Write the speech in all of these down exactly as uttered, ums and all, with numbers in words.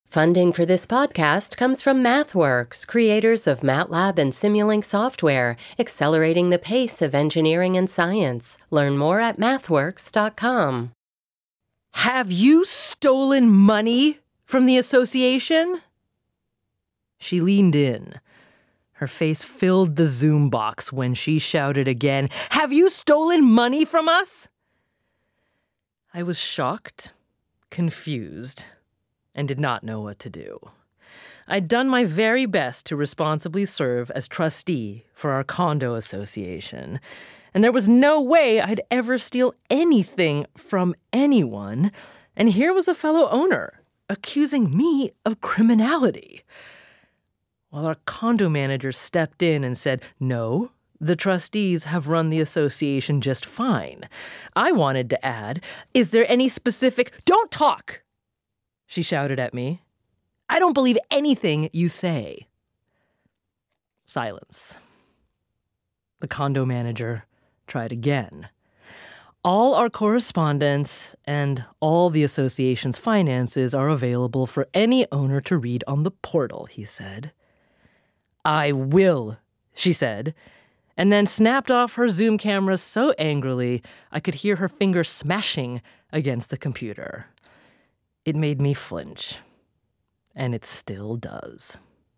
Funding for this podcast comes from MathWorks, creators of MATLAB and Simulink software, accelerating the pace of engineering and science. Learn more at mathworks dot com. Have you stolen money from the association? She leaned in. Her face filled the Zoom box when she shouted again, "Have you stolen money from us?" I was shocked, confused, and did not know what to do. I'd done my very best to responsibly serve as trustee for our condo association, and there was no way I'd ever steal anything from anyone, and here was a fellow owner accusing me of criminality. While our condo manager stepped in and said, "No, the trustees have run the association just fine," I wanted to add, "Is there any specific—" "Don't talk!" she shouted at me. "I don't believe anything you say." Silence. The condo manager tried again. "All our correspondence and all the association's finances are available for any owner to read on the portal," he said. "I will," she said, and then snapped off her Zoom camera so angrily I could hear her fingers smashing against the computer. It made me flinch, and it still does.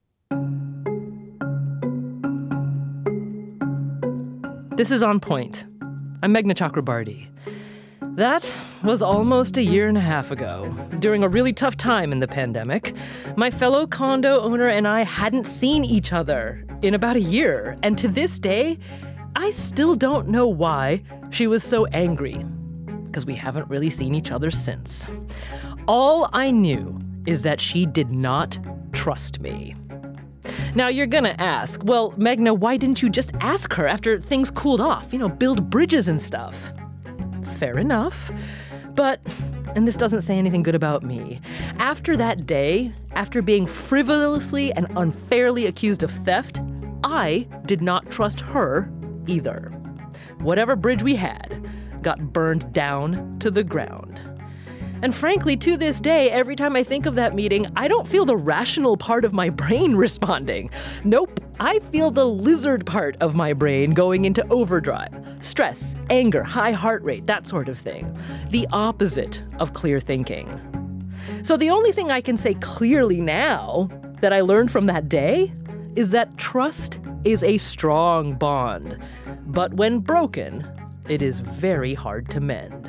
This is On Point. I'm Meghna Chakrabarty. That was almost a year and a half ago. During a really tough time in the pandemic, my fellow condo owner and I hadn't seen each other in about a year, and to this day, I still don't know why she was so angry, because we haven't really seen each other since. All I knew is that she did not trust me. Now you're gonna ask, well, Meghna, why didn't you just ask her after things cooled off? You know, build bridges and stuff. Fair enough. But, and this doesn't say anything good about me, after that day, after being frivolously and unfairly accused of theft, I did not trust her either. Whatever bridge we had got burned down to the ground. And frankly, to this day, every time I think of that meeting, I don't feel the rational part of my brain responding. Nope, I feel the lizard part of my brain going into overdrive. Stress, anger, high heart rate, that sort of thing. The opposite of clear thinking. So the only thing I can say clearly now that I learned from that day is that trust is a strong bond. But when broken, it is very hard to mend.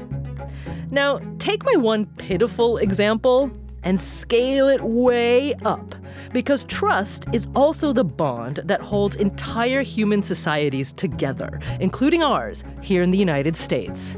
Now, take my one pitiful example and scale it way up, because trust is also the bond that holds entire human societies together, including ours here in the United States.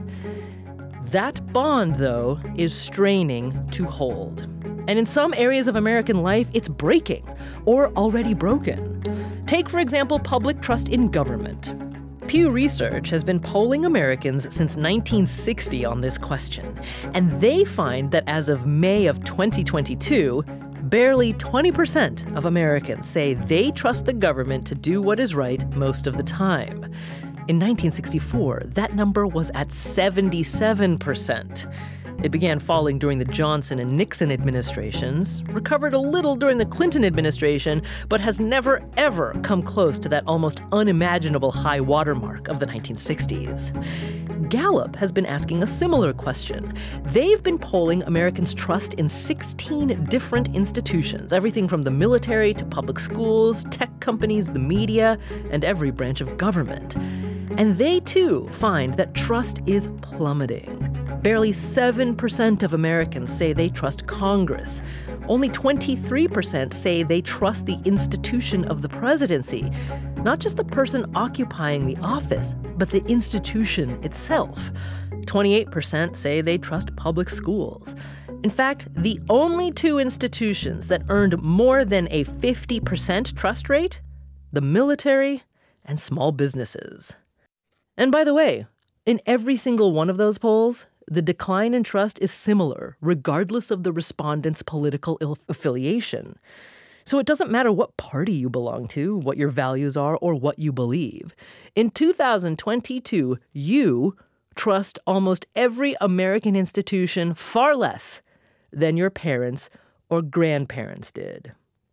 That bond, though, is straining to hold. And in some areas of American life, it's breaking or already broken. Take, for example, public trust in government. Pew Research has been polling Americans since nineteen sixty on this question, and they find that as of May of twenty twenty-two, barely twenty percent of Americans say they trust the government to do what is right most of the time. In nineteen sixty-four, that number was at seventy-seven percent. It began falling during the Johnson and Nixon administrations, recovered a little during the Clinton administration, but has never, ever come close to that almost unimaginable high watermark of the nineteen sixties. Gallup has been asking a similar question. They've been polling Americans' trust in sixteen different institutions, everything from the military to public schools, tech companies, the media, and every branch of government. And they, too, find that trust is plummeting. Barely seven percent of Americans say they trust Congress. Only twenty-three percent say they trust the institution of the presidency. Not just the person occupying the office, but the institution itself. twenty-eight percent say they trust public schools. In fact, the only two institutions that earned more than a fifty percent trust rate, the military and small businesses. And by the way, in every single one of those polls, the decline in trust is similar, regardless of the respondent's political affiliation. So it doesn't matter what party you belong to, what your values are, or what you believe. In two thousand twenty-two, you trust almost every American institution far less than your parents or grandparents did.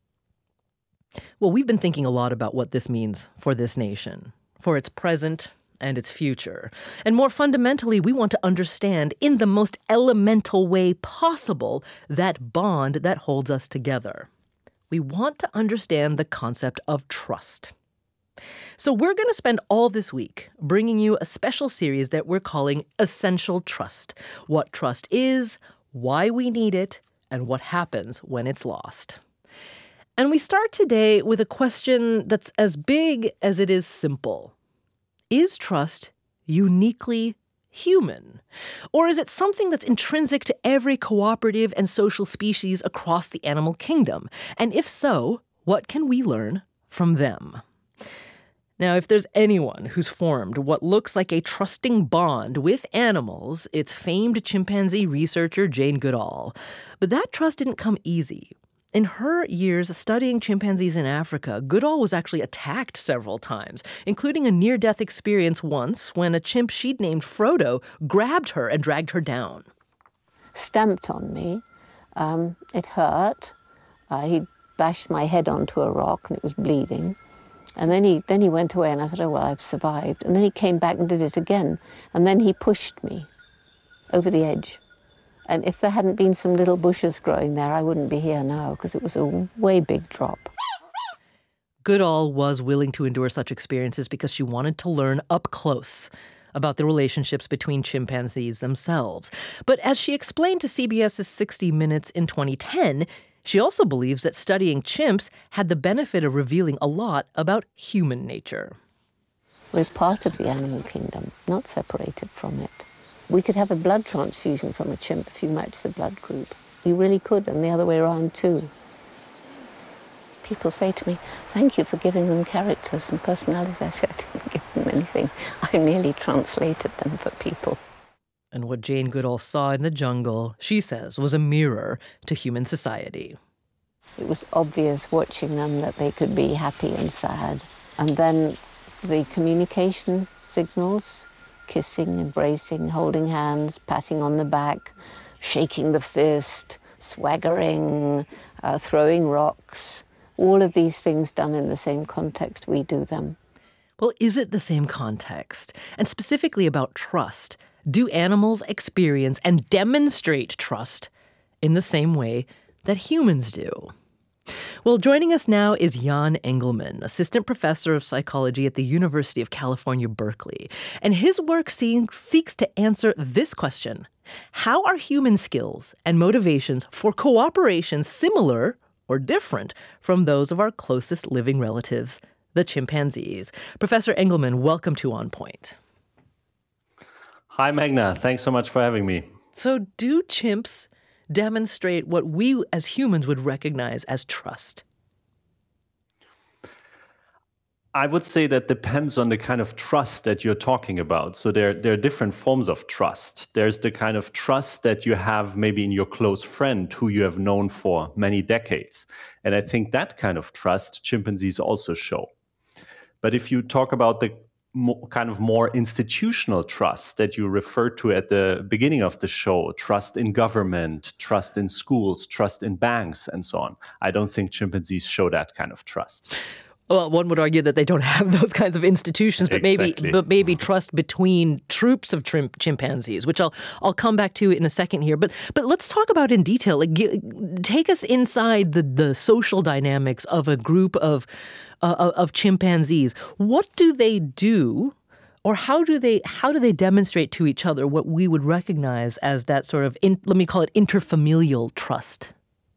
Well, we've been thinking a lot about what this means for this nation, for its present and its future. And more fundamentally, we want to understand in the most elemental way possible that bond that holds us together. We want to understand the concept of trust. So we're going to spend all this week bringing you a special series that we're calling Essential Trust. What trust is, why we need it, and what happens when it's lost. And we start today with a question that's as big as it is simple. Is trust uniquely human? Or is it something that's intrinsic to every cooperative and social species across the animal kingdom? And if so, what can we learn from them? Now, if there's anyone who's formed what looks like a trusting bond with animals, it's famed chimpanzee researcher Jane Goodall. But that trust didn't come easy. In her years studying chimpanzees in Africa, Goodall was actually attacked several times, including a near-death experience once when a chimp she'd named Frodo grabbed her and dragged her down. Stamped on me. Um, it hurt. Uh, he bashed my head onto a rock and it was bleeding. And then he, then he went away and I thought, oh, well, I've survived. And then he came back and did it again. And then he pushed me over the edge. And if there hadn't been some little bushes growing there, I wouldn't be here now because it was a way big drop. Goodall was willing to endure such experiences because she wanted to learn up close about the relationships between chimpanzees themselves. But as she explained to CBS's sixty minutes in twenty ten, she also believes that studying chimps had the benefit of revealing a lot about human nature. We're part of the animal kingdom, not separated from it. We could have a blood transfusion from a chimp if you match the blood group. You really could, and the other way around too. People say to me, thank you for giving them characters and personalities. I say, I didn't give them anything. I merely translated them for people. And what Jane Goodall saw in the jungle, she says, was a mirror to human society. It was obvious watching them that they could be happy and sad. And then the communication signals, kissing, embracing, holding hands, patting on the back, shaking the fist, swaggering, uh, throwing rocks, all of these things done in the same context we do them. Well, is it the same context? And specifically about trust, do animals experience and demonstrate trust in the same way that humans do? Well, joining us now is Jan Engelman, assistant professor of psychology at the University of California, Berkeley. And his work seeks to answer this question. How are human skills and motivations for cooperation similar or different from those of our closest living relatives, the chimpanzees? Professor Engelman, welcome to On Point. Hi, Magna. Thanks so much for having me. So do chimps demonstrate what we as humans would recognize as trust? I would say that depends on the kind of trust that you're talking about. So there, there are different forms of trust. There's the kind of trust that you have maybe in your close friend who you have known for many decades. And I think that kind of trust chimpanzees also show. But if you talk about the More, kind of more institutional trust that you referred to at the beginning of the show, trust in government, trust in schools, trust in banks, and so on. I don't think chimpanzees show that kind of trust. Well, one would argue that they don't have those kinds of institutions, but Exactly. maybe but maybe trust between troops of chimp, chimpanzees, which I'll I'll come back to in a second here. But but let's talk about in detail. Like, g- take us inside the, the social dynamics of a group of uh, of chimpanzees. What do they do, or how do they how do they demonstrate to each other what we would recognize as that sort of in, let me call it interfamilial trust?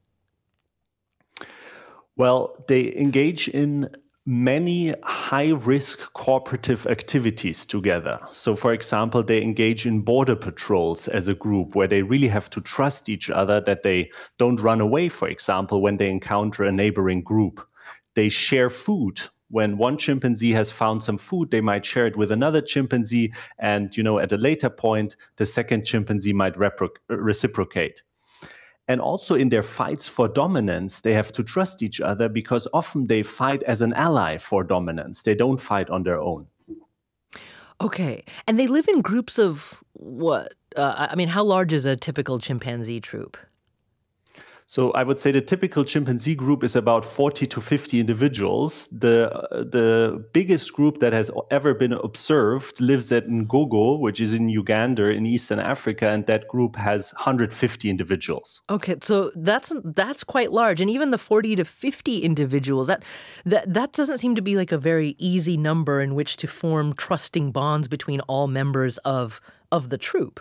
Well, they engage in many high-risk cooperative activities together. So, for example, they engage in border patrols as a group where they really have to trust each other that they don't run away, for example, when they encounter a neighboring group. They share food. When one chimpanzee has found some food, they might share it with another chimpanzee. And, you know, at a later point, the second chimpanzee might repro- reciprocate. And also in their fights for dominance, they have to trust each other because often they fight as an ally for dominance. They don't fight on their own. Okay. And they live in groups of what? Uh, I mean, how large is a typical chimpanzee troop? So I would say the typical chimpanzee group is about forty to fifty individuals. The the biggest group that has ever been observed lives at Ngogo, which is in Uganda in Eastern Africa, and that group has one hundred fifty individuals. Okay, so that's that's quite large, and even the forty to fifty individuals, that that that doesn't seem to be like a very easy number in which to form trusting bonds between all members of of the troop.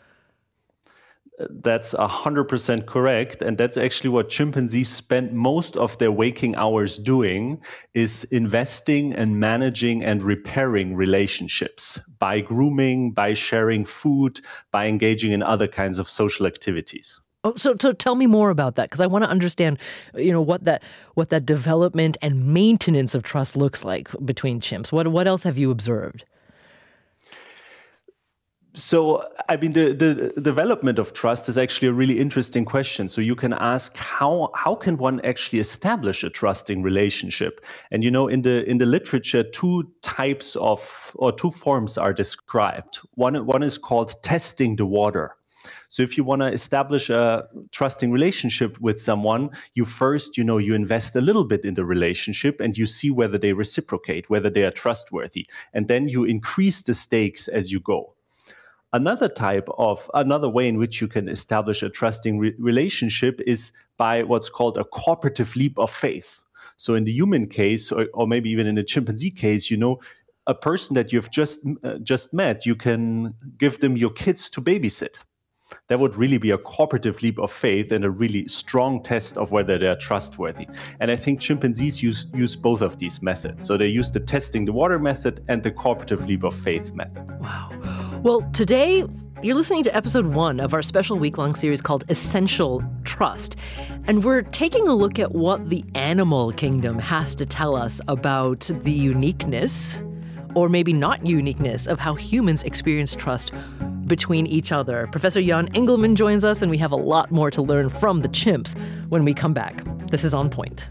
That's one hundred percent correct. And that's actually what chimpanzees spend most of their waking hours doing, is investing and managing and repairing relationships by grooming, by sharing food, by engaging in other kinds of social activities. Oh, so so tell me more about that, because I want to understand, you know, what that what that development and maintenance of trust looks like between chimps. What what else have you observed? So, I mean, the, the development of trust is actually a really interesting question. So you can ask, how how can one actually establish a trusting relationship? And, you know, in the in the literature, two types of, or two forms are described. One, one is called testing the water. So if you want to establish a trusting relationship with someone, you first, you know, you invest a little bit in the relationship and you see whether they reciprocate, whether they are trustworthy. And then you increase the stakes as you go. Another type of, another way in which you can establish a trusting re- relationship is by what's called a cooperative leap of faith. So in the human case, or, or maybe even in the chimpanzee case, you know, a person that you've just uh, just met, you can give them your kids to babysit. That would really be a cooperative leap of faith and a really strong test of whether they're trustworthy. And I think chimpanzees use, use both of these methods. So they use the testing the water method and the cooperative leap of faith method. Wow. Well, today you're listening to episode one of our special week-long series called Essential Trust. And we're taking a look at what the animal kingdom has to tell us about the uniqueness, or maybe not uniqueness, of how humans experience trust between each other. Professor Jan Engelman joins us, and we have a lot more to learn from the chimps when we come back. This is On Point.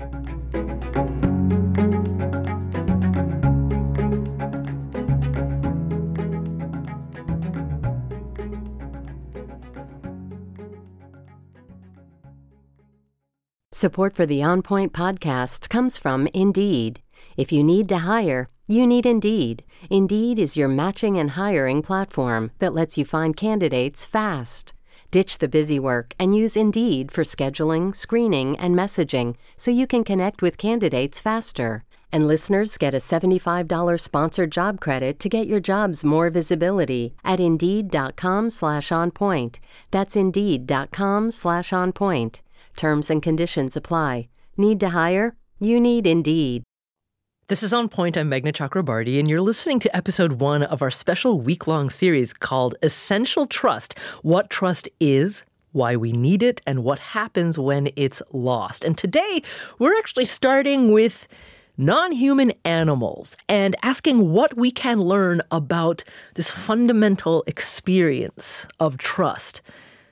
Support for the On Point podcast comes from Indeed. If you need to hire, you need Indeed. Indeed is your matching and hiring platform that lets you find candidates fast. Ditch the busy work and use Indeed for scheduling, screening, and messaging so you can connect with candidates faster. And listeners get a seventy-five dollars sponsored job credit to get your jobs more visibility at Indeed.com slash on point. That's Indeed.com slash on point. Terms and conditions apply. Need to hire? You need Indeed. This is On Point. I'm Meghna Chakrabarty, and you're listening to episode one of our special week-long series called Essential Trust: What Trust Is, Why We Need It, and What Happens When It's Lost. And today, we're actually starting with non-human animals and asking what we can learn about this fundamental experience of trust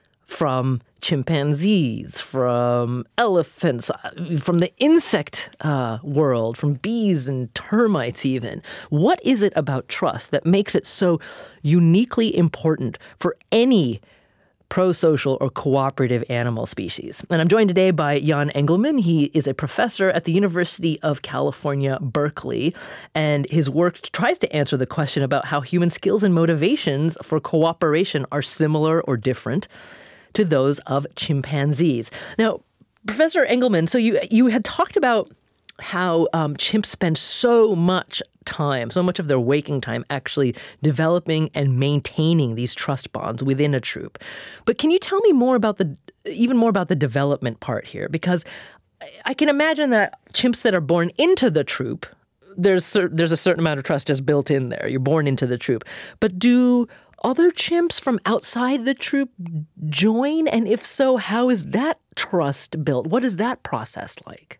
from chimpanzees, from elephants, from the insect uh, world, from bees and termites even. What is it about trust that makes it so uniquely important for any pro-social or cooperative animal species? And I'm joined today by Jan Engelman. He is a professor at the University of California, Berkeley, and his work tries to answer the question about how human skills and motivations for cooperation are similar or different to those of chimpanzees. Now, Professor Engelman, so you you had talked about how um, chimps spend so much time, so much of their waking time actually developing and maintaining these trust bonds within a troop. But can you tell me more about the, even more about the development part here? Because I can imagine that chimps that are born into the troop, there's there's a certain amount of trust just built in there. You're born into the troop. But do other chimps from outside the troop join? And if so, how is that trust built? What is that process like?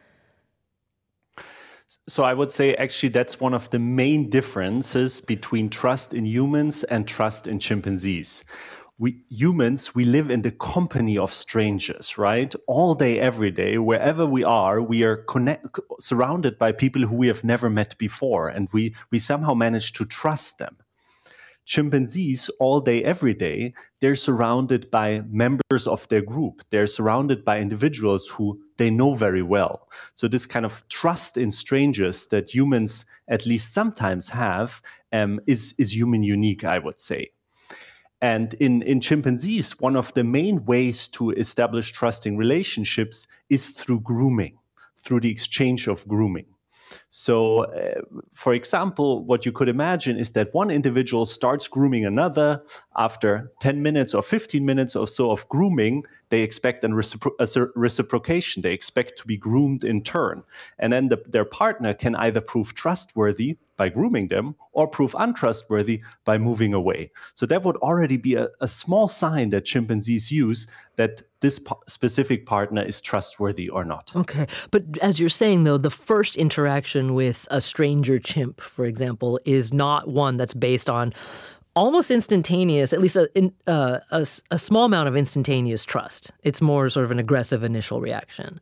So I would say actually that's one of the main differences between trust in humans and trust in chimpanzees. We humans, we live in the company of strangers, right? All day, every day, wherever we are, we are connect, surrounded by people who we have never met before, and we we somehow manage to trust them. chimpanzees all day, every day, they're surrounded by members of their group. They're surrounded by individuals who they know very well. So this kind of trust in strangers that humans at least sometimes have um, is, is human unique, I would say. And in, in chimpanzees, one of the main ways to establish trusting relationships is through grooming, through the exchange of grooming. So, uh, for example, what you could imagine is that one individual starts grooming another. After ten minutes or fifteen minutes or so of grooming, they expect a, recipro- a reciprocation. They expect to be groomed in turn. And then the, their partner can either prove trustworthy by grooming them or prove untrustworthy by moving away. So that would already be a, a small sign that chimpanzees use that this po- specific partner is trustworthy or not. Okay. But as you're saying, though, the first interaction with a stranger chimp, for example, is not one that's based on almost instantaneous, at least a, in, uh, a, a small amount of instantaneous trust. It's more sort of an aggressive initial reaction.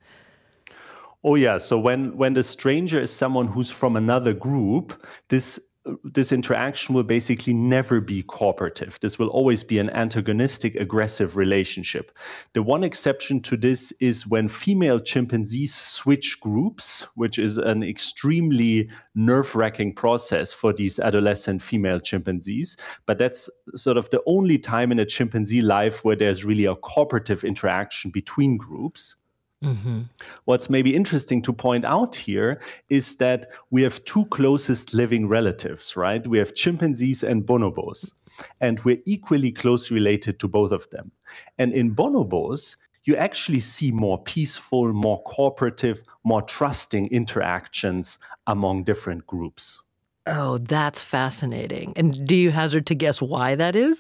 Oh, yeah. So when, when the stranger is someone who's from another group, this this interaction will basically never be cooperative. This will always be an antagonistic, aggressive relationship. The one exception to this is when female chimpanzees switch groups, which is an extremely nerve-wracking process for these adolescent female chimpanzees. But that's sort of the only time in a chimpanzee life where there's really a cooperative interaction between groups. Mm-hmm. What's maybe interesting to point out here is that we have two closest living relatives, right? We have chimpanzees and bonobos, and we're equally closely related to both of them. And in bonobos, you actually see more peaceful, more cooperative, more trusting interactions among different groups. Oh, that's fascinating. And do you hazard to guess why that is?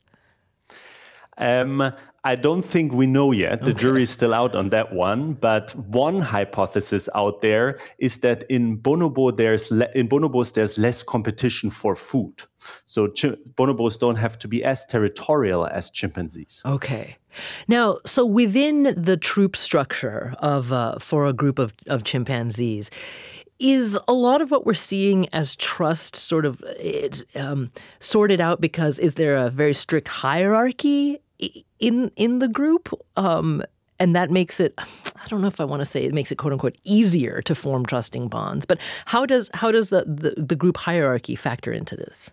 Um, I don't think we know yet. The okay. jury is still out on that one. But one hypothesis out there is that in bonobo there's le- in bonobos there's less competition for food. So chi- bonobos don't have to be as territorial as chimpanzees. Okay. Now, so within the troop structure of uh, for a group of, of chimpanzees, is a lot of what we're seeing as trust sort of it, um, sorted out because is there a very strict hierarchy in in the group? Um, and that makes it, I don't know if I want to say it makes it quote unquote easier to form trusting bonds. But how does how does the, the, the group hierarchy factor into this?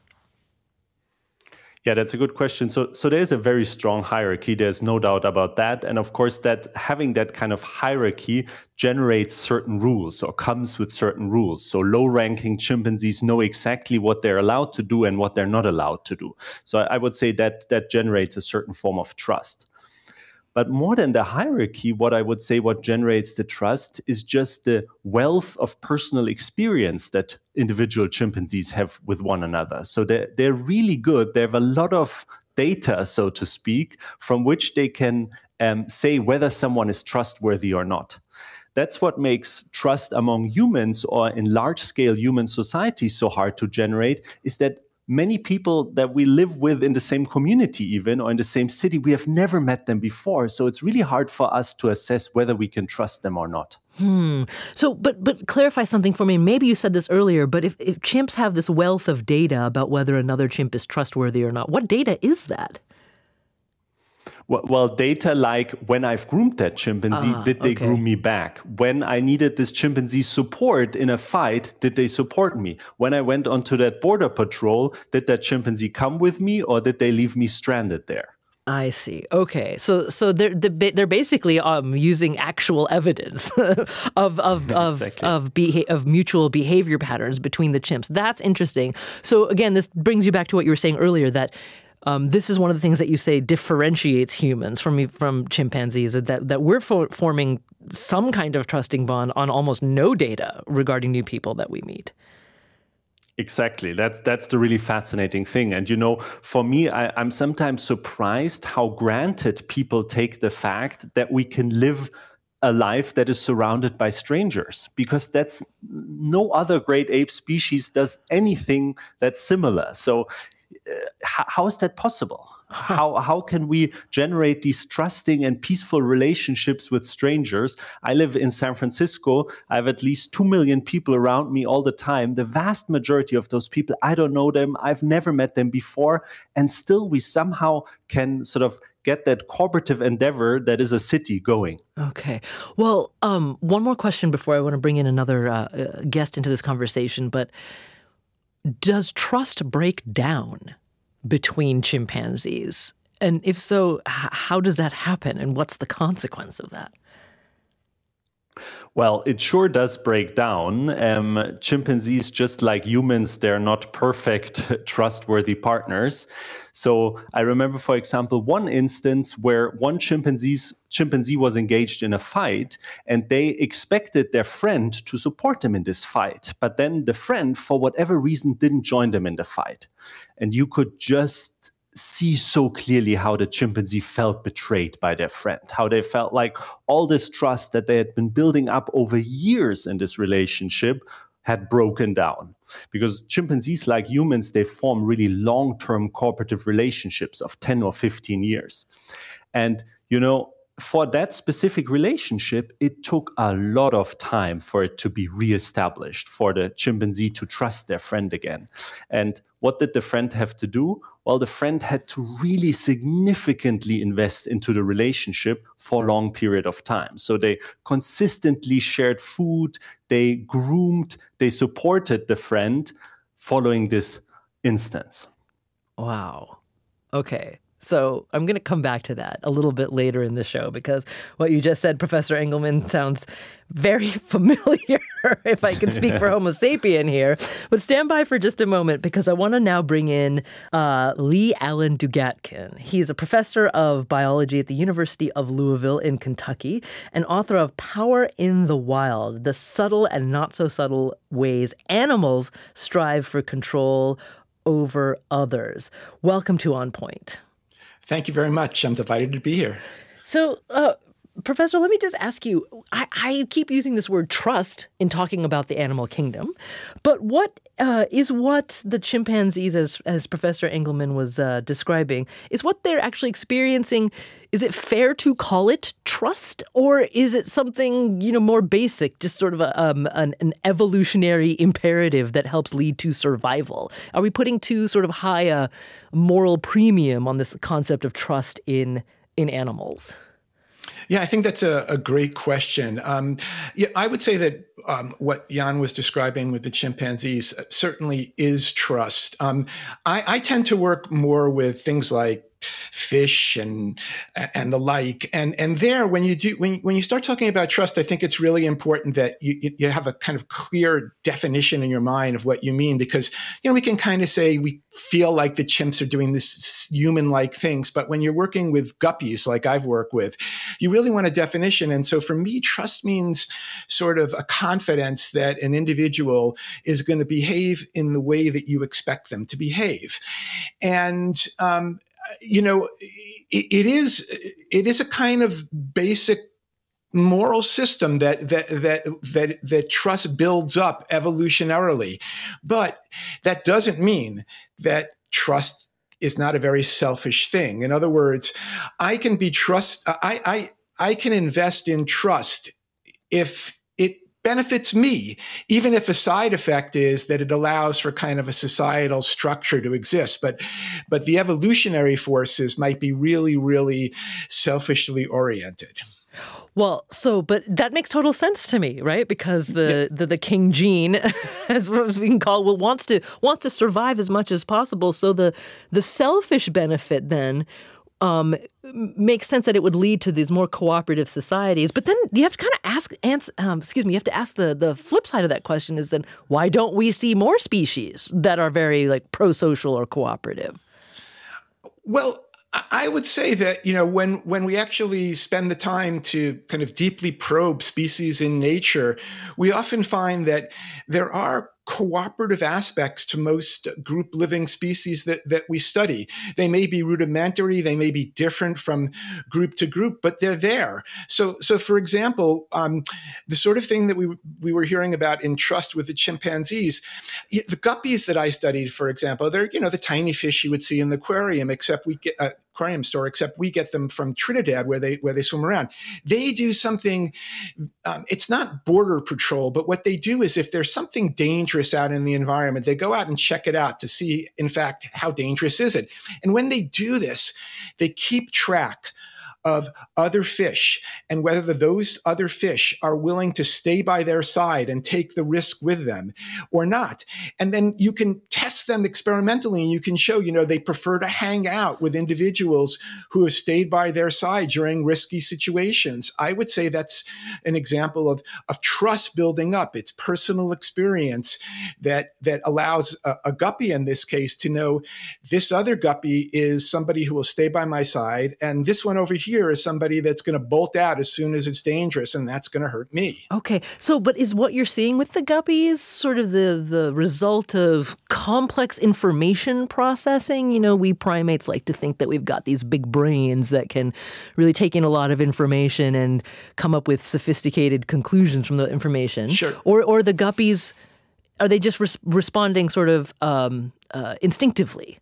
Yeah, that's a good question. So, so there's a very strong hierarchy. There's no doubt about that. And of course, that having that kind of hierarchy generates certain rules or comes with certain rules. So low-ranking chimpanzees know exactly what they're allowed to do and what they're not allowed to do. So I would say that that generates a certain form of trust. But more than the hierarchy, what I would say what generates the trust is just the wealth of personal experience that individual chimpanzees have with one another. So they're, they're really good. They have a lot of data, so to speak, from which they can um, say whether someone is trustworthy or not. That's what makes trust among humans or in large-scale human societies so hard to generate, is that many people that we live with in the same community even, or in the same city, we have never met them before. So it's really hard for us to assess whether we can trust them or not. Hmm. So, but but clarify something for me. Maybe you said this earlier, but if, if chimps have this wealth of data about whether another chimp is trustworthy or not, what data is that? Well, well, data like when I've groomed that chimpanzee, ah, did they okay. groom me back? When I needed this chimpanzee's support in a fight, did they support me? When I went onto that border patrol, did that chimpanzee come with me or did they leave me stranded there? I see. Okay, so so they're they're basically um, using actual evidence of of of exactly. of, beha- of mutual behavior patterns between the chimps. That's interesting. So again, this brings you back to what you were saying earlier, that Um, this is one of the things that you say differentiates humans from from chimpanzees, that, that we're fo- forming some kind of trusting bond on almost no data regarding new people that we meet. Exactly. That's that's the really fascinating thing. And, you know, for me, I, I'm sometimes surprised how granted people take the fact that we can live a life that is surrounded by strangers, because that's no other great ape species does anything that's similar. So Uh, how, how is that possible? How how can we generate these trusting and peaceful relationships with strangers? I live in San Francisco. I have at least two million people around me all the time. The vast majority of those people, I don't know them. I've never met them before. And still we somehow can sort of get that cooperative endeavor that is a city going. Okay. Well, um, one more question before I want to bring in another uh, guest into this conversation. But does trust break down between chimpanzees? And if so, h- how does that happen? And what's the consequence of that? Well, it sure does break down. Um, chimpanzees, just like humans, they're not perfect, trustworthy partners. So I remember, for example, one instance where one chimpanzee's, chimpanzee was engaged in a fight and they expected their friend to support them in this fight. But then the friend, for whatever reason, didn't join them in the fight. And you could just see so clearly how the chimpanzee felt betrayed by their friend, how they felt like all this trust that they had been building up over years in this relationship had broken down. Because chimpanzees, like humans, they form really long-term cooperative relationships of ten or fifteen years. And, you know, for that specific relationship, it took a lot of time for it to be reestablished, for the chimpanzee to trust their friend again. And what did the friend have to do? Well, the friend had to really significantly invest into the relationship for a long period of time. So they consistently shared food, they groomed, they supported the friend following this instance. Wow. Okay. So I'm going to come back to that a little bit later in the show, because what you just said, Professor Engelman, sounds very familiar, if I can speak for Homo sapien here. But stand by for just a moment, because I want to now bring in uh, Lee Allen Dugatkin. He's a professor of biology at the University of Louisville in Kentucky and author of Power in the Wild, the subtle and not so subtle ways animals strive for control over others. Welcome to On Point. Thank you very much. I'm delighted to be here. So, uh, Professor, let me just ask you, I, I keep using this word trust in talking about the animal kingdom, but what uh, is what the chimpanzees, as, as Professor Engelman was uh, describing, is what they're actually experiencing, is it fair to call it trust, or is it something, you know, more basic, just sort of a, um, an, an evolutionary imperative that helps lead to survival? Are we putting too sort of high a moral premium on this concept of trust in in animals? Yeah, I think that's a, a great question. Um, yeah, I would say that um, what Jan was describing with the chimpanzees certainly is trust. Um, I, I tend to work more with things like fish and and the like, and and there when you do when when you start talking about trust, I think it's really important that you you have a kind of clear definition in your mind of what you mean, because you know we can kind of say we feel like the chimps are doing this human-like things, but when you're working with guppies like I've worked with, you really want a definition. And so for me, trust means sort of a confidence that an individual is going to behave in the way that you expect them to behave, and um, you know, it, it is it is a kind of basic moral system that that that that that trust builds up evolutionarily, but that doesn't mean that trust is not a very selfish thing. In other words, I can be trust. I I I can invest in trust if it benefits me, even if a side effect is that it allows for kind of a societal structure to exist. But, but the evolutionary forces might be really, really selfishly oriented. Well, so, but that makes total sense to me, right? Because the, yeah. the, the king gene, as we can call it, well, wants to wants to survive as much as possible. So the the selfish benefit then Um, makes sense that it would lead to these more cooperative societies. But then you have to kind of ask, ans- um, excuse me, you have to ask the, the flip side of that question is then why don't we see more species that are very like pro-social or cooperative? Well, I would say that, you know, when, when we actually spend the time to kind of deeply probe species in nature, we often find that there are cooperative aspects to most group living species that, that we study. They may be rudimentary, they may be different from group to group, but they're there. So, so for example, um, the sort of thing that we, we were hearing about in trust with the chimpanzees, the guppies that I studied, for example, they're, you know, the tiny fish you would see in the aquarium, except we get, uh, aquarium store, except we get them from Trinidad where they where they swim around. They do something, um, it's not border patrol, but what they do is if there's something dangerous out in the environment, they go out and check it out to see, in fact, how dangerous is it. And when they do this, they keep track of other fish and whether those other fish are willing to stay by their side and take the risk with them or not. And then you can test them experimentally and you can show, you know, they prefer to hang out with individuals who have stayed by their side during risky situations. I would say that's an example of, of trust building up. It's personal experience that, that allows a, a guppy in this case to know this other guppy is somebody who will stay by my side, and this one over here is somebody that's going to bolt out as soon as it's dangerous, and that's going to hurt me. Okay, so but is what you're seeing with the guppies sort of the the result of complex information processing? You know, we primates like to think that we've got these big brains that can really take in a lot of information and come up with sophisticated conclusions from the information. Sure. Or or the guppies, are they just res- responding sort of um, uh, instinctively?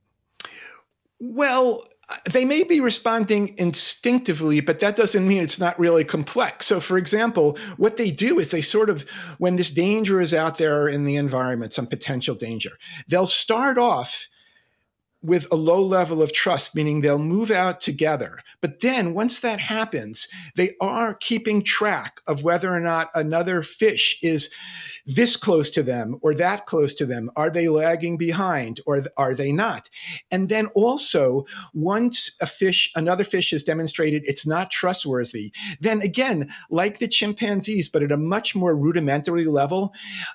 Well, they may be responding instinctively, but that doesn't mean it's not really complex. So, for example, what they do is they sort of, when this danger is out there in the environment, some potential danger, they'll start off with a low level of trust, meaning they'll move out together. But then once that happens, they are keeping track of whether or not another fish is this close to them or that close to them. Are they lagging behind or are they not? And then also, once a fish, another fish has demonstrated it's not trustworthy, then again, like the chimpanzees, but at a much more rudimentary level,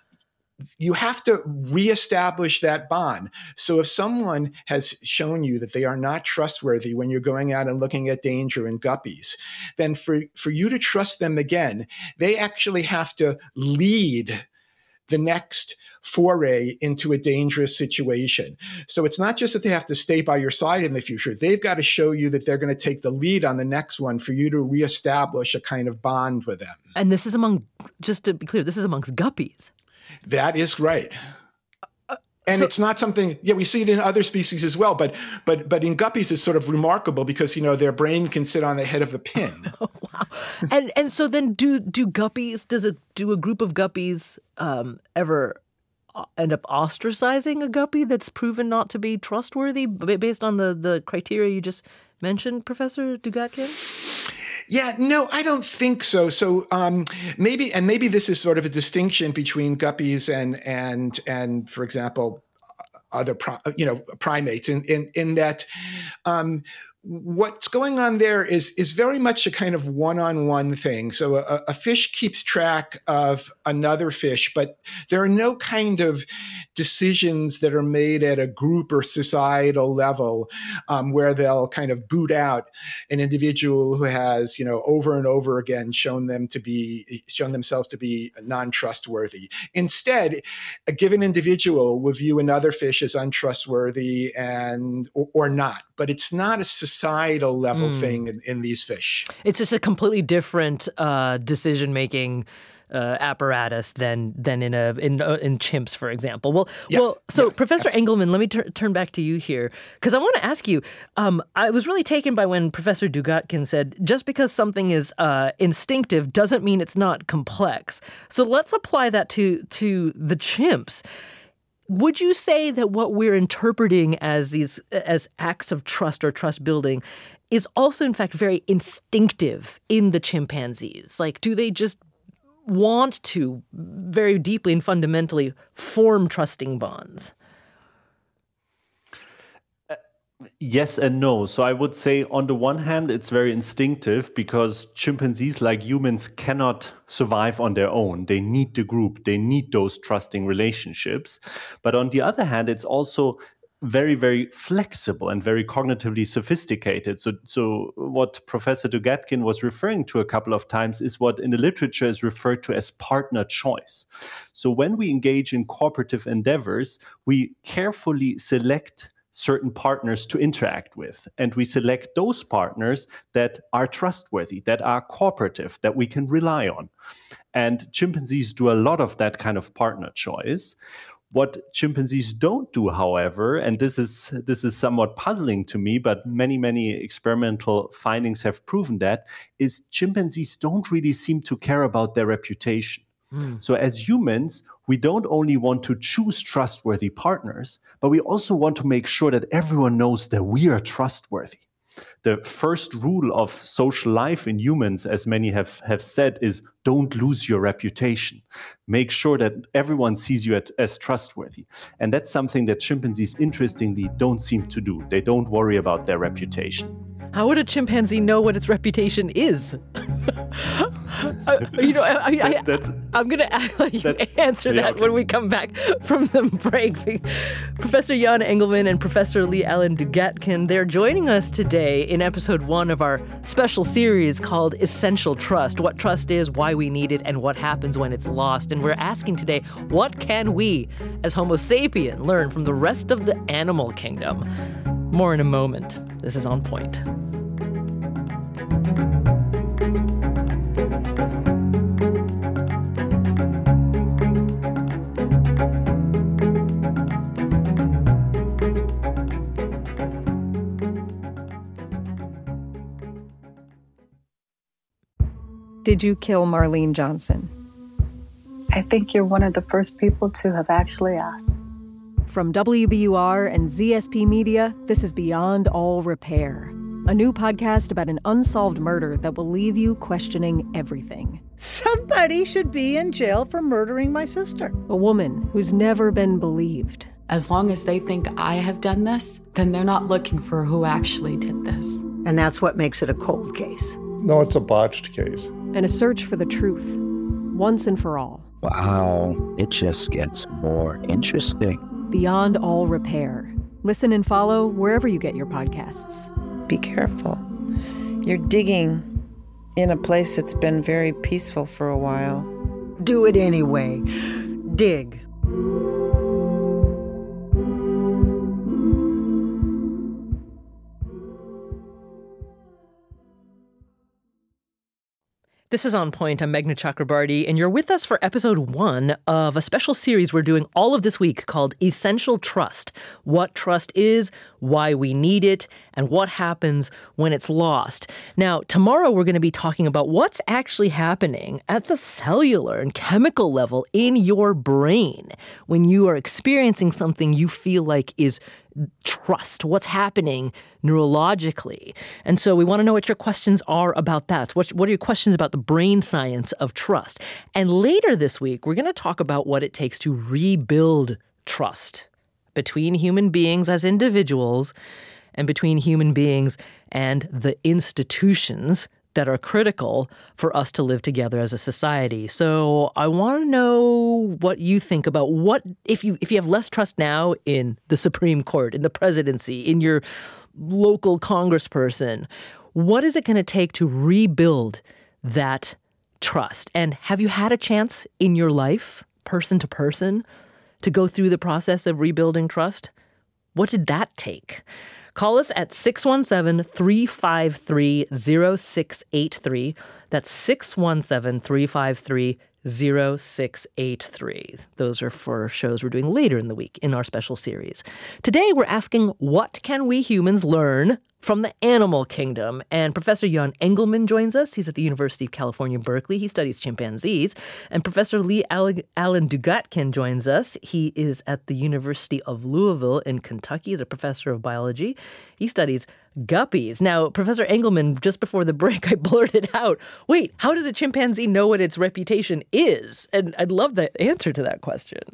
you have to reestablish that bond. So if someone has shown you that they are not trustworthy when you're going out and looking at danger in guppies, then for, for you to trust them again, they actually have to lead the next foray into a dangerous situation. So it's not just that they have to stay by your side in the future. They've got to show you that they're going to take the lead on the next one for you to reestablish a kind of bond with them. And this is among, just to be clear, this is amongst guppies. That is right. Uh, and so, it's not something, yeah, we see it in other species as well, but but but in guppies it's sort of remarkable because, you know, their brain can sit on the head of a pin. Oh, wow. And and so then do do guppies, does a do a group of guppies um, ever end up ostracizing a guppy that's proven not to be trustworthy based on the, the criteria you just mentioned, Professor Dugatkin? Yeah, no, I don't think so. So um, maybe, and maybe this is sort of a distinction between guppies and and and, for example, other pri- you know primates, in in in that. Um, What's going on there is is very much a kind of one-on-one thing. So a, a fish keeps track of another fish, but there are no kind of decisions that are made at a group or societal level um, where they'll kind of boot out an individual who has, you know, over and over again shown them to be shown themselves to be non-trustworthy. Instead, a given individual will view another fish as untrustworthy and or, or not. But it's not a societal level mm. thing in, in these fish. It's just a completely different uh, decision-making uh, apparatus than than in a in uh, in chimps, for example. Well, yeah, well. So, yeah, Professor absolutely. Engelman, let me tur- turn back to you here because I want to ask you. Um, I was really taken by when Professor Dugatkin said, "Just because something is uh, instinctive doesn't mean it's not complex." So let's apply that to to the chimps. Would you say that what we're interpreting as these as acts of trust or trust building is also, in fact, very instinctive in the chimpanzees? Like, do they just want to very deeply and fundamentally form trusting bonds? Yes and no. So I would say on the one hand, it's very instinctive because chimpanzees, like humans, cannot survive on their own. They need the group. They need those trusting relationships. But on the other hand, it's also very, very flexible and very cognitively sophisticated. So, so what Professor Dugatkin was referring to a couple of times is what in the literature is referred to as partner choice. So when we engage in cooperative endeavors, we carefully select certain partners to interact with. And we select those partners that are trustworthy, that are cooperative, that we can rely on. And chimpanzees do a lot of that kind of partner choice. What chimpanzees don't do, however, and this is this is somewhat puzzling to me, but many, many experimental findings have proven that, is chimpanzees don't really seem to care about their reputation. Mm. So as humans, we don't only want to choose trustworthy partners, but we also want to make sure that everyone knows that we are trustworthy. The first rule of social life in humans, as many have, have said, is don't lose your reputation. Make sure that everyone sees you at, as trustworthy. And that's something that chimpanzees, interestingly, don't seem to do. They don't worry about their reputation. How would a chimpanzee know what its reputation is? uh, you know, I, I, I, I'm going to let you answer that yeah, okay. when we come back from the break. Professor Jan Engelman and Professor Lee-Allen Dugatkin, they're joining us today in episode one of our special series called Essential Trust, what trust is, why we need it, and what happens when it's lost. And we're asking today, what can we, as Homo sapien, learn from the rest of the animal kingdom? More in a moment. This is On Point. Did you kill Marlene Johnson? I think you're one of the first people to have actually asked. From W B U R and Z S P Media, this is Beyond All Repair, a new podcast about an unsolved murder that will leave you questioning everything. Somebody should be in jail for murdering my sister. A woman who's never been believed. As long as they think I have done this, then they're not looking for who actually did this. And that's what makes it a cold case. No, it's a botched case. And a search for the truth, once and for all. Wow, it just gets more interesting. Beyond All Repair. Listen and follow wherever you get your podcasts. Be careful. You're digging in a place that's been very peaceful for a while. Do it anyway. Dig. This is On Point. I'm Meghna Chakrabarty, and you're with us for episode one of a special series we're doing all of this week called Essential Trust. What trust is, why we need it, and what happens when it's lost. Now, tomorrow we're going to be talking about what's actually happening at the cellular and chemical level in your brain when you are experiencing something you feel like is trust, what's happening neurologically. And so we want to know what your questions are about that. What, what are your questions about the brain science of trust? And later this week, we're going to talk about what it takes to rebuild trust between human beings as individuals and between human beings and the institutions that are critical for us to live together as a society. So I want to know what you think about what, if you if you have less trust now in the Supreme Court, in the presidency, in your local congressperson, what is it going to take to rebuild that trust? And have you had a chance in your life, person to person, to go through the process of rebuilding trust? What did that take? Call us at six one seven, three five three, zero six eight three. That's six one seven, three five three, zero six eight three. Those are for shows we're doing later in the week in our special series. Today, we're asking, what can we humans learn from the animal kingdom? And Professor Jan Engelman joins us. He's at the University of California, Berkeley. He studies chimpanzees. And Professor Lee-Allen Dugatkin joins us. He is at the University of Louisville in Kentucky as a professor of biology. He studies guppies. Now, Professor Engelman, just before the break, I blurted out, wait, how does a chimpanzee know what its reputation is? And I'd love the answer to that question.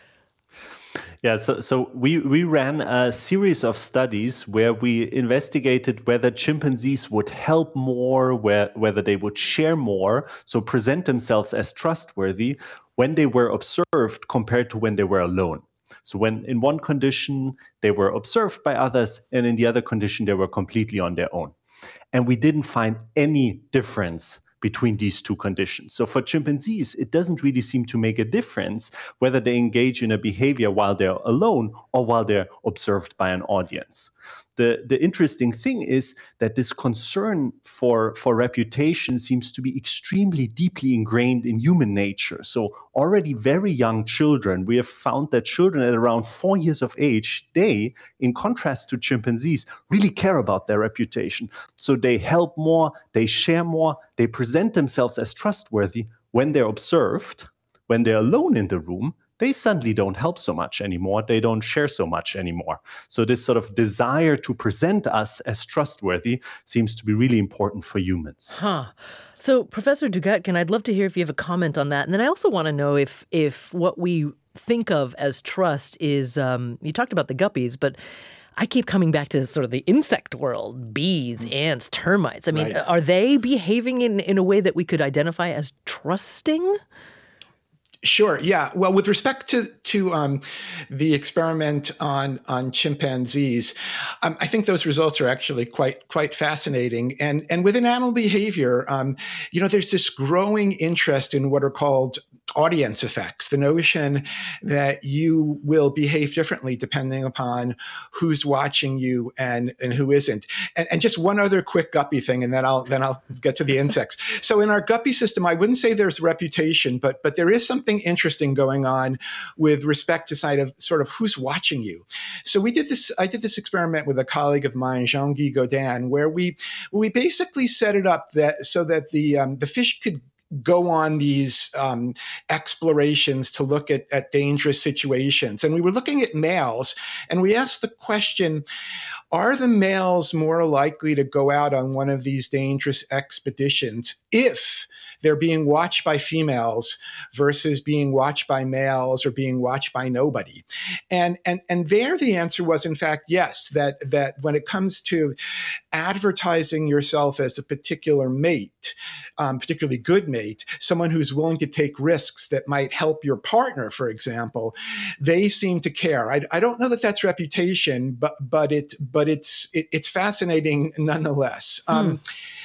Yeah, so so we, we ran a series of studies where we investigated whether chimpanzees would help more, where, whether they would share more, so present themselves as trustworthy when they were observed compared to when they were alone. So when in one condition they were observed by others, and in the other condition they were completely on their own. And we didn't find any difference between these two conditions. So for chimpanzees, it doesn't really seem to make a difference whether they engage in a behavior while they're alone or while they're observed by an audience. The, the interesting thing is that this concern for, for reputation seems to be extremely deeply ingrained in human nature. So already very young children, we have found that children at around four years of age, they, in contrast to chimpanzees, really care about their reputation. So they help more, they share more, they present themselves as trustworthy. When they're observed, when they're alone in the room, they suddenly don't help so much anymore. They don't share so much anymore. So this sort of desire to present us as trustworthy seems to be really important for humans. Huh. So Professor Dugatkin, I'd love to hear if you have a comment on that. And then I also want to know if if what we think of as trust is, um, you talked about the guppies, but I keep coming back to sort of the insect world, bees, ants, termites. I mean, right. Are they behaving in, in a way that we could identify as trusting? Sure. Yeah. Well, with respect to to um, the experiment on on chimpanzees, um, I think those results are actually quite quite fascinating. And and within animal behavior, um, you know, there's this growing interest in what are called audience effects, the notion that you will behave differently depending upon who's watching you and, and who isn't. And, and just one other quick guppy thing, and then I'll then I'll get to the insects. So in our guppy system, I wouldn't say there's reputation, but but there is something interesting going on with respect to side of sort of who's watching you. So we did this, I did this experiment with a colleague of mine, Jean-Guy Godin, where we we basically set it up that so that the um, the fish could go on these um, explorations to look at, at dangerous situations. And we were looking at males, and we asked the question, are the males more likely to go out on one of these dangerous expeditions if they're being watched by females versus being watched by males or being watched by nobody? And and and there the answer was, in fact, yes, that that when it comes to advertising yourself as a particular mate, um, particularly good mate, someone who's willing to take risks that might help your partner, for example, they seem to care. I, I don't know that that's reputation, but but it but it's it, it's fascinating nonetheless. Hmm. Um,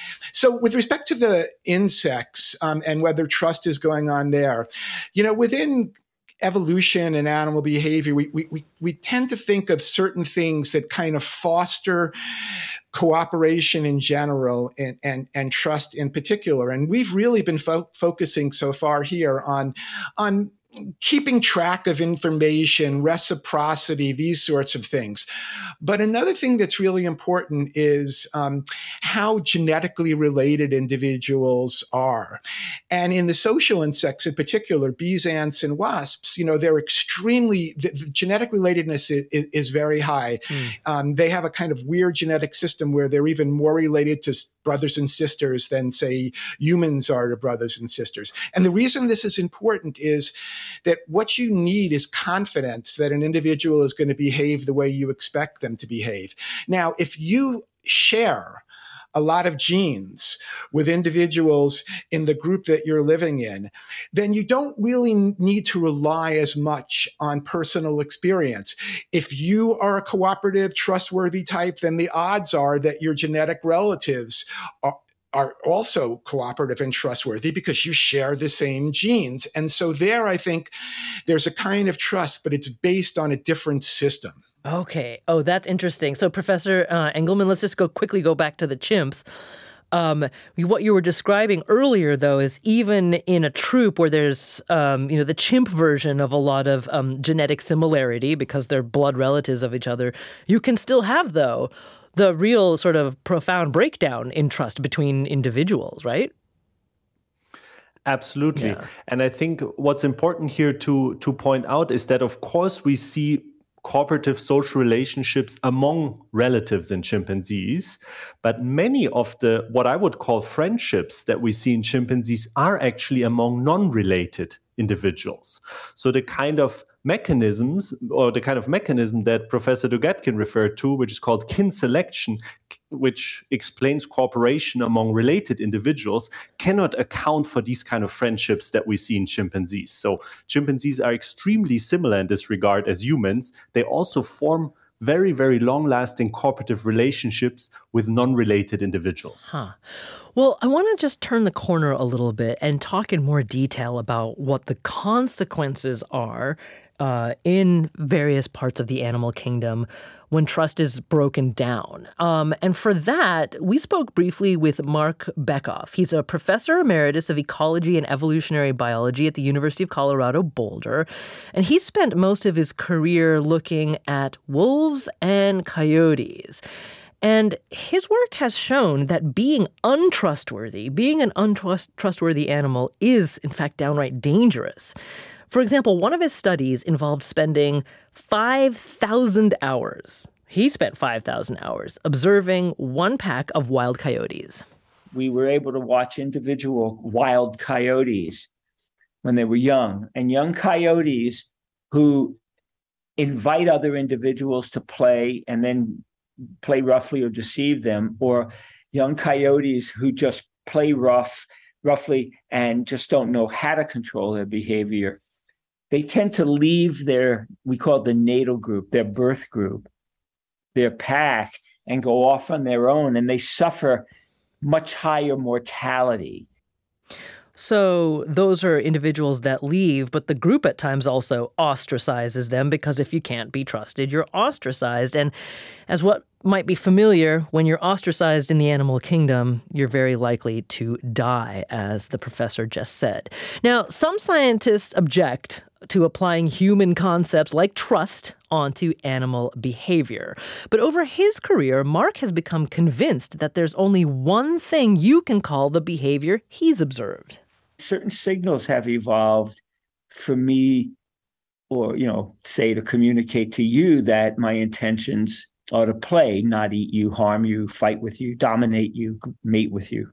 So with respect to the insects um, and whether trust is going on there, you know, within evolution and animal behavior, we, we, we, we tend to think of certain things that kind of foster cooperation in general and, and, and trust in particular. And we've really been fo- focusing so far here on, on keeping track of information, reciprocity, these sorts of things. But another thing that's really important is um, how genetically related individuals are. And in the social insects in particular, bees, ants, and wasps, you know, they're extremely, the, the genetic relatedness is, is, is very high. Mm. Um, they have a kind of weird genetic system where they're even more related to brothers and sisters than, say, humans are to brothers and sisters. And the reason this is important is that what you need is confidence that an individual is going to behave the way you expect them to behave. Now, if you share a lot of genes with individuals in the group that you're living in, then you don't really need to rely as much on personal experience. If you are a cooperative, trustworthy type, then the odds are that your genetic relatives are are also cooperative and trustworthy because you share the same genes. And so there, I think there's a kind of trust, but it's based on a different system. Okay. Oh, that's interesting. So Professor uh, Engelman, let's just go quickly go back to the chimps. Um, what you were describing earlier, though, is even in a troop where there's, um, you know, the chimp version of a lot of um, genetic similarity because they're blood relatives of each other, you can still have, though, the real sort of profound breakdown in trust between individuals, right? Absolutely. Yeah. And I think what's important here to, to point out is that, of course, we see cooperative social relationships among relatives in chimpanzees, but many of the, what I would call friendships that we see in chimpanzees are actually among non-related individuals. So the kind of mechanisms or the kind of mechanism that Professor Dugatkin referred to, which is called kin selection, which explains cooperation among related individuals, cannot account for these kind of friendships that we see in chimpanzees. So chimpanzees are extremely similar in this regard as humans. They also form very, very long-lasting cooperative relationships with non-related individuals. Huh. Well, I want to just turn the corner a little bit and talk in more detail about what the consequences are uh, in various parts of the animal kingdom when trust is broken down. Um, and for that, we spoke briefly with Mark Bekoff. He's a professor emeritus of ecology and evolutionary biology at the University of Colorado Boulder. And he spent most of his career looking at wolves and coyotes. And his work has shown that being untrustworthy, being an untrustworthy animal is, in fact, downright dangerous. For example, one of his studies involved spending five thousand hours. He spent five thousand hours observing one pack of wild coyotes. We were able to watch individual wild coyotes when they were young, and young coyotes who invite other individuals to play and then play roughly or deceive them, or young coyotes who just play rough, roughly and just don't know how to control their behavior. They tend to leave their, we call it the natal group, their birth group, their pack, and go off on their own, and they suffer much higher mortality. So those are individuals that leave, but the group at times also ostracizes them because if you can't be trusted, you're ostracized. And as what might be familiar, when you're ostracized in the animal kingdom, you're very likely to die, as the professor just said. Now, some scientists object to applying human concepts like trust onto animal behavior. But over his career, Mark has become convinced that there's only one thing you can call the behavior he's observed. Certain signals have evolved for me, or, you know, say to communicate to you that my intentions are to play, not eat you, harm you, fight with you, dominate you, mate with you.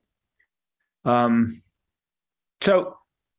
Um, so,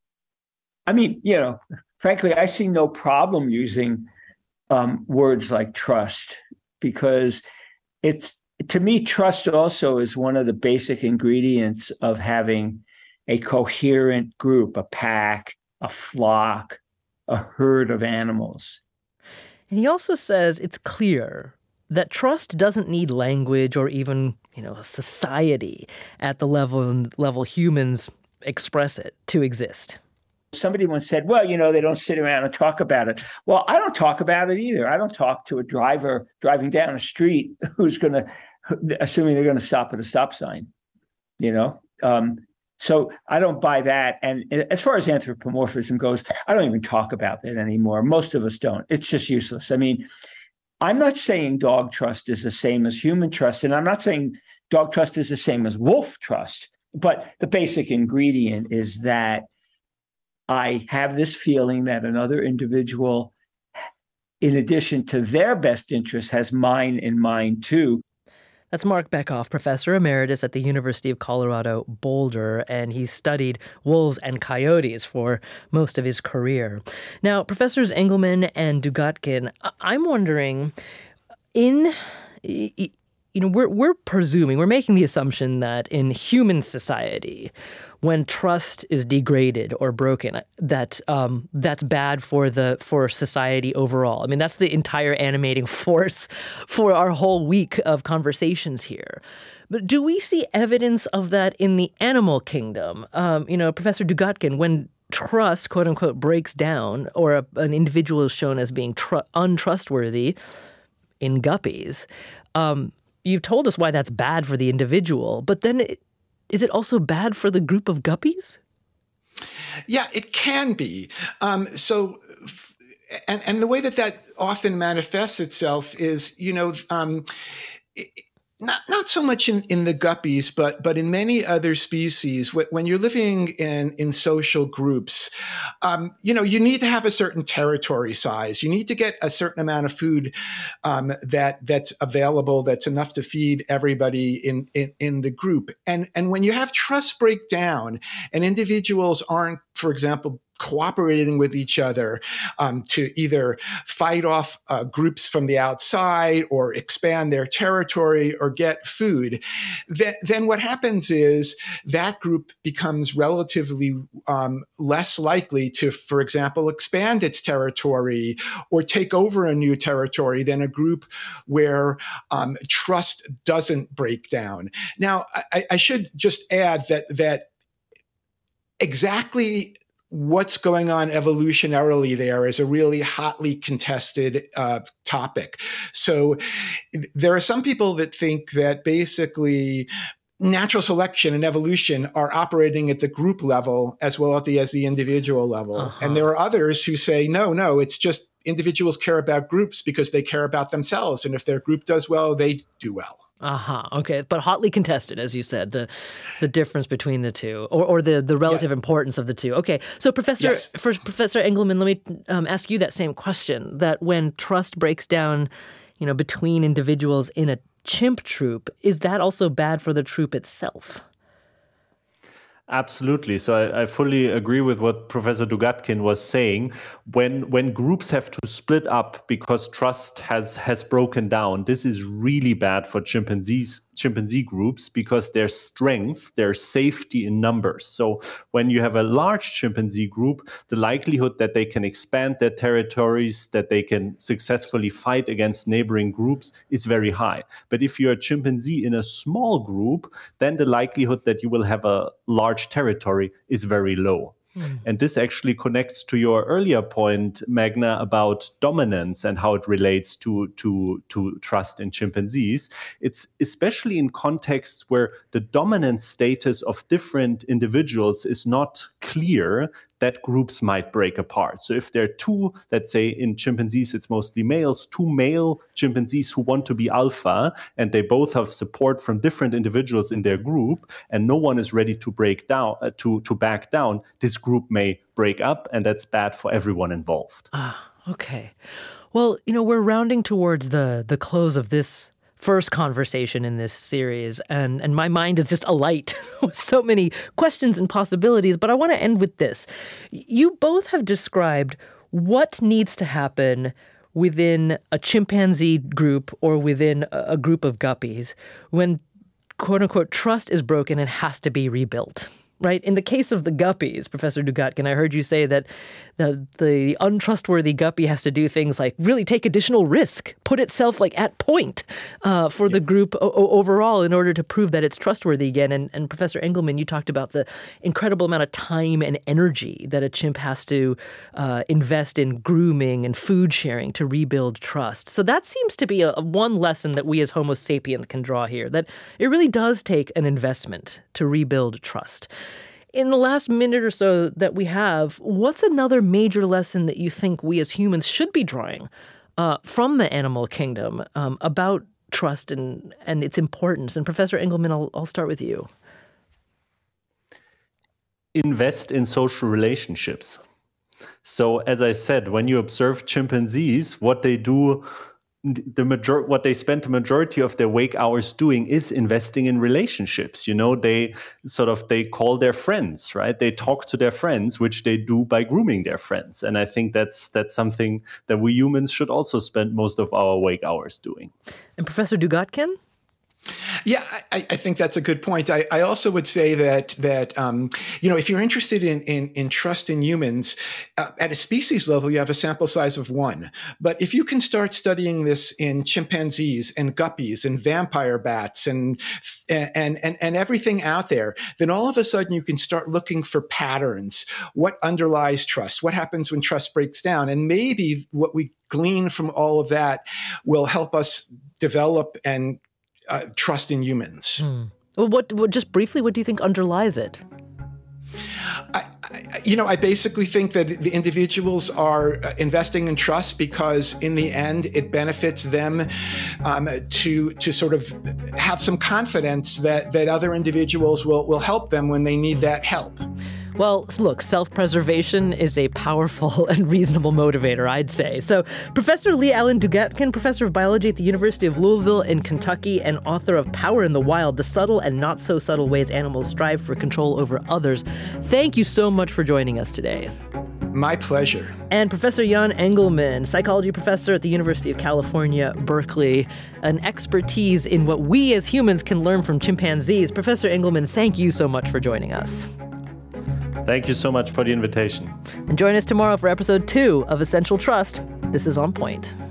I mean, you know, frankly, I see no problem using um, words like trust, because it's, to me, trust also is one of the basic ingredients of having a coherent group, a pack, a flock, a herd of animals. And he also says it's clear that trust doesn't need language or even, you know, a society at the level level humans express it to exist. Somebody once said, well, you know, they don't sit around and talk about it. Well, I don't talk about it either. I don't talk to a driver driving down a street who's going to, assuming they're going to stop at a stop sign, you know? Um, So I don't buy that. And as far as anthropomorphism goes, I don't even talk about that anymore. Most of us don't. It's just useless. I mean, I'm not saying dog trust is the same as human trust, and I'm not saying dog trust is the same as wolf trust. But the basic ingredient is that I have this feeling that another individual, in addition to their best interest, has mine in mind too. That's Mark Bekoff, professor emeritus at the University of Colorado Boulder, and he's studied wolves and coyotes for most of his career. Now, Professors Engelman and Dugatkin, I'm wondering, in, you know, we're we're presuming, we're making the assumption that in human society, when trust is degraded or broken, that um, that's bad for the for society overall. I mean, that's the entire animating force for our whole week of conversations here. But do we see evidence of that in the animal kingdom? Um, you know, Professor Dugatkin, when trust, quote unquote, breaks down, or a, an individual is shown as being tr- untrustworthy in guppies, um, you've told us why that's bad for the individual, but then it, is it also bad for the group of guppies? Yeah, it can be. Um, so, and, and the way that that often manifests itself is, you know, um, it, not not so much in, in the guppies, but but in many other species, when you're living in, in social groups, um, you know, you need to have a certain territory size. You need to get a certain amount of food um, that that's available, that's enough to feed everybody in, in, in the group. And and when you have trust break down and individuals aren't for example, cooperating with each other um, to either fight off uh, groups from the outside or expand their territory or get food, then, then what happens is that group becomes relatively um, less likely to, for example, expand its territory or take over a new territory than a group where um, trust doesn't break down. Now, I, I should just add that that exactly what's going on evolutionarily there is a really hotly contested uh, topic. So there are some people that think that basically natural selection and evolution are operating at the group level as well as the, as the individual level. Uh-huh. And there are others who say, no, no, it's just individuals care about groups because they care about themselves. And if their group does well, they do well. Uh-huh. Okay. But hotly contested, as you said, the the difference between the two, or, or the, the relative yeah. importance of the two. Okay. So Professor, yes. for Professor Engelman, let me um, ask you that same question, that when trust breaks down, you know, between individuals in a chimp troop, is that also bad for the troop itself? Absolutely. So I, I fully agree with what Professor Dugatkin was saying. When when groups have to split up because trust has has broken down, this is really bad for chimpanzees, chimpanzee groups, because their strength, their safety in numbers. So when you have a large chimpanzee group, the likelihood that they can expand their territories, that they can successfully fight against neighboring groups is very high. But if you're a chimpanzee in a small group, then the likelihood that you will have a large territory is very low. Mm. And this actually connects to your earlier point, Magna, about dominance and how it relates to, to, to trust in chimpanzees. It's especially in contexts where the dominant status of different individuals is not clear, that groups might break apart. So if there are two, let's say in chimpanzees, it's mostly males, two male chimpanzees who want to be alpha, and they both have support from different individuals in their group, and no one is ready to break down, uh, to, to back down, this group may break up, and that's bad for everyone involved. Ah, okay. Well, you know, we're rounding towards the the close of this first conversation in this series, and, and my mind is just alight with so many questions and possibilities, but I want to end with this. You both have described what needs to happen within a chimpanzee group or within a group of guppies when, quote-unquote, trust is broken and has to be rebuilt. Right? In the case of the guppies, Professor Dugatkin, I heard you say that the, the untrustworthy guppy has to do things like really take additional risk, put itself like at point uh, for yeah. the group o- overall in order to prove that it's trustworthy again. And, and Professor Engelman, you talked about the incredible amount of time and energy that a chimp has to uh, invest in grooming and food sharing to rebuild trust. So that seems to be a, a one lesson that we as Homo sapiens can draw here, that it really does take an investment to rebuild trust. In the last minute or so that we have, what's another major lesson that you think we as humans should be drawing uh, from the animal kingdom um, about trust and, and its importance? And Professor Engelman, I'll, I'll start with you. Invest in social relationships. So as I said, when you observe chimpanzees, what they do the major what they spend the majority of their wake hours doing is investing in relationships. You know, they sort of they call their friends, right? They talk to their friends, which they do by grooming their friends. And I think that's that's something that we humans should also spend most of our wake hours doing. And Professor Dugatkin? Yeah, I, I think that's a good point. I, I also would say that that um, you know, if you're interested in in, in trust in humans, uh, at a species level, you have a sample size of one. But if you can start studying this in chimpanzees and guppies and vampire bats and and and and everything out there, then all of a sudden you can start looking for patterns. What underlies trust? What happens when trust breaks down? And maybe what we glean from all of that will help us develop and Uh, trust in humans. Hmm. Well, what, what? Just briefly, what do you think underlies it? I, I, you know, I basically think that the individuals are investing in trust because, in the end, it benefits them um, to to sort of have some confidence that that other individuals will will help them when they need that help. Well, look, self-preservation is a powerful and reasonable motivator, I'd say. So Professor Lee Allen Dugatkin, professor of biology at the University of Louisville in Kentucky and author of Power in the Wild, The Subtle and Not So Subtle Ways Animals Strive for Control Over Others. Thank you so much for joining us today. My pleasure. And Professor Jan Engelman, psychology professor at the University of California, Berkeley, an expertise in what we as humans can learn from chimpanzees. Professor Engelman, thank you so much for joining us. Thank you so much for the invitation. And join us tomorrow for episode two of Essential Trust. This is On Point.